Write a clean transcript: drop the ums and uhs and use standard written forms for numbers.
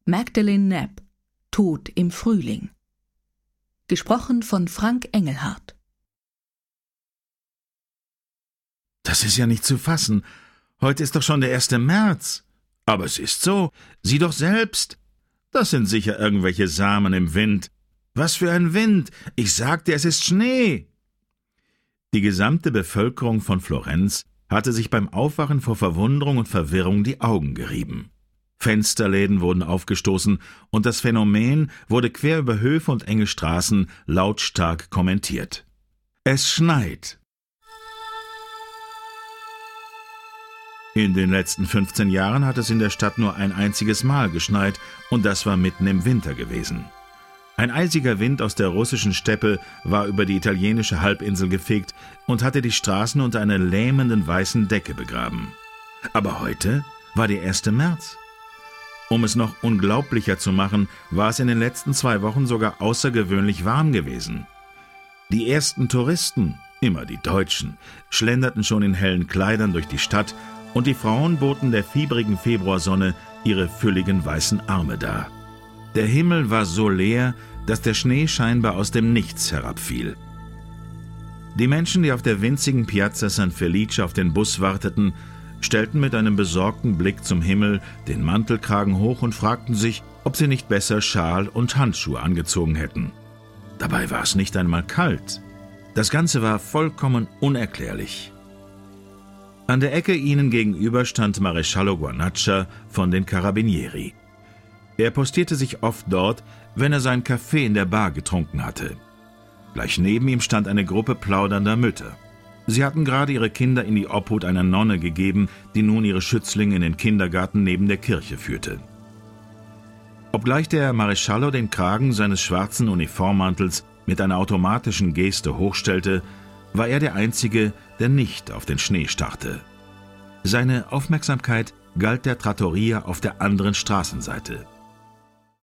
Magdalene Knapp, Tod im Frühling. Gesprochen von Frank Engelhardt. Das ist ja nicht zu fassen. Heute ist doch schon der 1. März. Aber es ist so. Sieh doch selbst. Das sind sicher irgendwelche Samen im Wind. Was für ein Wind! Ich sag dir, es ist Schnee! Die gesamte Bevölkerung von Florenz hatte sich beim Aufwachen vor Verwunderung und Verwirrung die Augen gerieben. Fensterläden wurden aufgestoßen und das Phänomen wurde quer über Höfe und enge Straßen lautstark kommentiert. Es schneit. In den letzten 15 Jahren hat es in der Stadt nur ein einziges Mal geschneit, und das war mitten im Winter gewesen. Ein eisiger Wind aus der russischen Steppe war über die italienische Halbinsel gefegt und hatte die Straßen unter einer lähmenden weißen Decke begraben. Aber heute war der 1. März. Um es noch unglaublicher zu machen, war es in den letzten 2 Wochen sogar außergewöhnlich warm gewesen. Die ersten Touristen, immer die Deutschen, schlenderten schon in hellen Kleidern durch die Stadt, und die Frauen boten der fiebrigen Februarsonne ihre fülligen weißen Arme dar. Der Himmel war so leer, dass der Schnee scheinbar aus dem Nichts herabfiel. Die Menschen, die auf der winzigen Piazza San Felice auf den Bus warteten, stellten mit einem besorgten Blick zum Himmel den Mantelkragen hoch und fragten sich, ob sie nicht besser Schal und Handschuhe angezogen hätten. Dabei war es nicht einmal kalt. Das Ganze war vollkommen unerklärlich. An der Ecke ihnen gegenüber stand Maresciallo Guarnaccia von den Carabinieri. Er postierte sich oft dort, wenn er seinen Kaffee in der Bar getrunken hatte. Gleich neben ihm stand eine Gruppe plaudernder Mütter. Sie hatten gerade ihre Kinder in die Obhut einer Nonne gegeben, die nun ihre Schützlinge in den Kindergarten neben der Kirche führte. Obgleich der Maresciallo den Kragen seines schwarzen Uniformmantels mit einer automatischen Geste hochstellte, war er der Einzige, der nicht auf den Schnee starrte. Seine Aufmerksamkeit galt der Trattoria auf der anderen Straßenseite.